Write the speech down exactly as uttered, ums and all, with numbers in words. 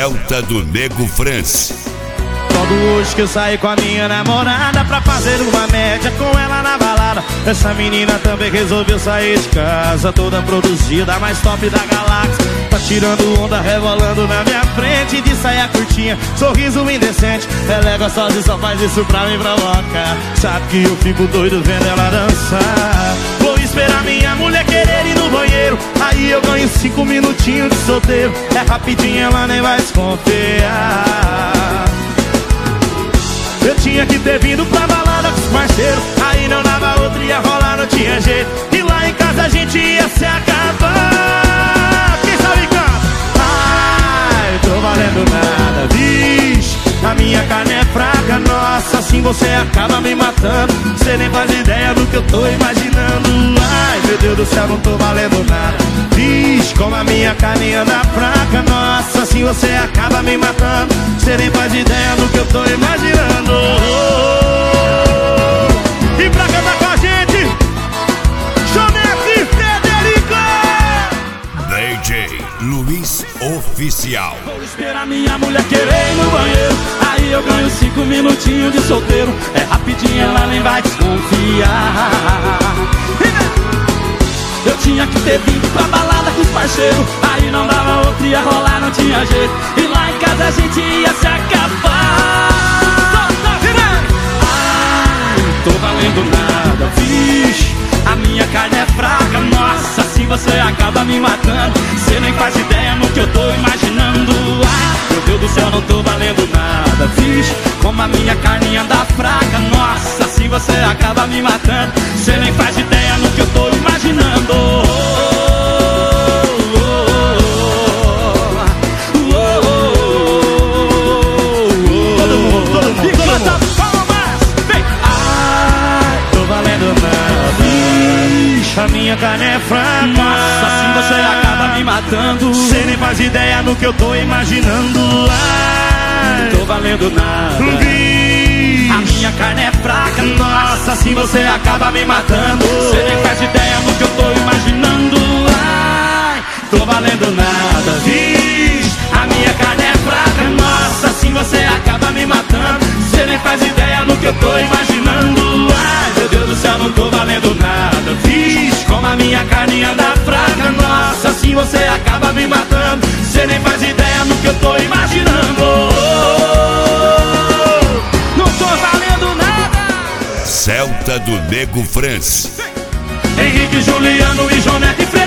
Celta do Nego France. Logo hoje que eu saí com a minha namorada pra fazer uma média com ela na balada. Essa menina também resolveu sair de casa, toda produzida, a mais top da galáxia. Tá tirando onda, rebolando na minha frente, de saia curtinha, sorriso indecente. Ela é gostosa e só faz isso pra me provocar. Sabe que eu fico doido vendo ela dançar. Vou esperar minha mulher querer ir no banheiro, aí eu ganho cinco minutinhos de solteiro. É rapidinho, ela nem vai desconfiar. Eu tinha que ter vindo pra balada com os parceiros, aí não dava outra, ia rolar, não tinha jeito. E lá em casa a gente ia se acabar. Quem sabe canta? Ai, tô valendo nada, vixe, a minha carne é fraca, nossa, assim você acaba me matando. Você nem faz ideia do que eu tô imaginando. Ai, meu Deus do céu, não tô valendo nada, vixe, como a minha carne anda fraca, nossa, assim você acaba me matando. Você nem faz ideia do que eu tô imaginando. E pra cantar com a gente, Jonete Frederico, D J Luiz Oficial. vou esperar minha mulher querer ir no banheiro, aí eu ganho cinco minutinhos de solteiro. É rapidinho, ela nem vai desconfiar. Eu tinha que ter vindo pra balada com os parceiros, aí não dava outra, ia rolar, não tinha jeito. E lá em casa a gente ia se acabar. Ai, não tô valendo nada, vixe, a minha carne é fraca, nossa, assim você acaba me matando. Você nem faz ideia no que eu tô imaginando. Ai, meu Deus do céu, não tô valendo nada, vixe, como a minha carne anda fraca, nossa, assim você acaba me matando. Você nem faz ideia no que eu tô imaginando. Todo mundo, todo mundo, todo mundo. Ai, tô valendo nada, vixe, a minha carne é fraca, nossa, assim você acaba me matando. Você nem faz ideia no que eu tô imaginando. Ai, não tô valendo nada, vixe, a minha carne é fraca, nossa, assim você acaba me matando. Você nem faz ideia no que eu tô imaginando. Ai, tô valendo nada, vixe, a minha carne é fraca, nossa, assim você acaba me matando. Você nem faz ideia no que eu tô imaginando. Ai, meu Deus do céu, não tô valendo nada, vixe, como a minha carne anda fraca, nossa, assim você acaba me matando. Você nem faz ideia no que eu tô imaginando. Não tô valendo nada. Celta do Nego France. Henrique, Juliano e Jonete Frederico.